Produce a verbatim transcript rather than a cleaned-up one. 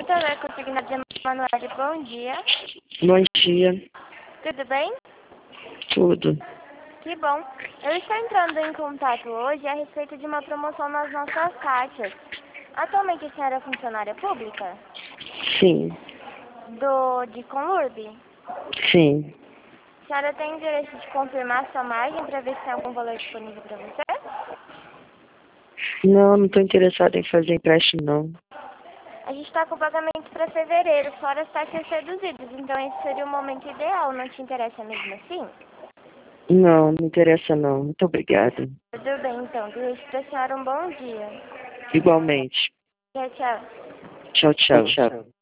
Também consignado de Emanuele, bom dia. Bom dia. Tudo bem? Tudo. Que bom. Eu estou entrando em contato hoje a respeito de uma promoção nas nossas caixas. Atualmente a senhora é funcionária pública? Sim. Do, de Conlurb? Sim. A senhora tem interesse de confirmar sua margem para ver se tem algum valor disponível para você? Não, não estou interessada em fazer empréstimo, não. A gente está com pagamento para fevereiro, fora as taxas reduzidas, então esse seria o momento ideal. Não te interessa mesmo assim? Não, não interessa não. Muito obrigada. Tudo bem, então. Desejo para a senhora um bom dia. Igualmente. Tchau, tchau. Tchau, Tchau, tchau. tchau.